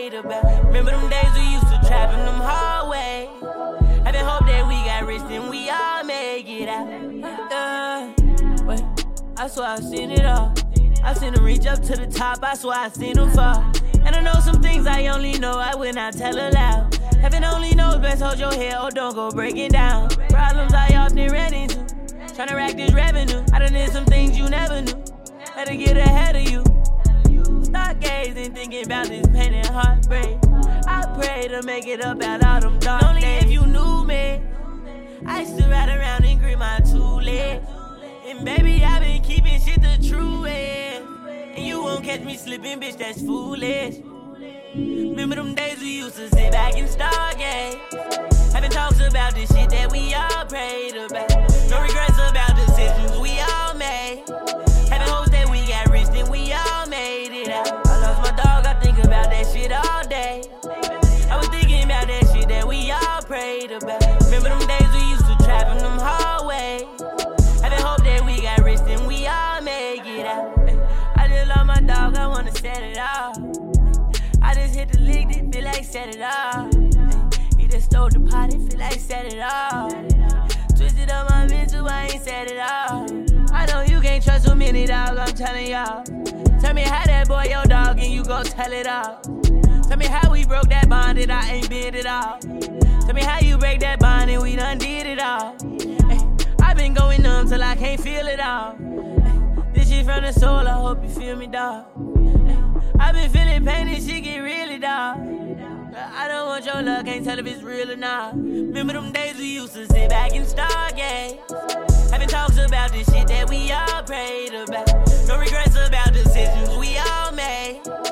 prayed about. Remember them days we used to trap in them hallways. Having hope that we got rich, then we all make it out. Wait, I swear I've seen it all. I seen them reach up to the top, I swear I seen them fall. And I know some things I only know, I will not tell aloud. Heaven only knows best, hold your head or don't go breaking down. Problems I often ran into, tryna rack this revenue. I done did some things you never knew, had to get ahead of you. Start gazing, thinking about this pain and heartbreak. I pray to make it up out all them dark Only days. If you knew me, I used to ride around and grip my 2 legs. And baby, I've been keeping shit the true way. And you won't catch me slipping, bitch, that's foolish. Remember them days we used to sit back and stargaze, having talks about the shit that we all prayed about. No regrets about decisions we all made. Having hopes that we got rich, then we all made it out. I lost my dog, I think about that shit all day. I was thinking about that shit that we all prayed about. Remember them days we used to trap in them hallways. Having hope that we got rich, then we all make it out. I just love my dog, I wanna set it off. I just hit the lick, it feel like set it off. He just stole the pot, it feel like set it off. Twisted up my mental, I ain't set it off. I know you can't trust so many dogs, I'm telling y'all. Tell me how that boy your dog and you gon' tell it all. Tell me how we broke that bond and I ain't been it all. Tell me how you break that bond and we done did it all. I've been going numb till I can't feel it all. This shit from the soul, I hope you feel me, dog. I've been feeling pain and shit get really dog. I don't want your love, can't tell if it's real or not. Remember them days we used to sit back and stargaze, having talks about the shit that we all prayed about. No regrets about decisions we all made.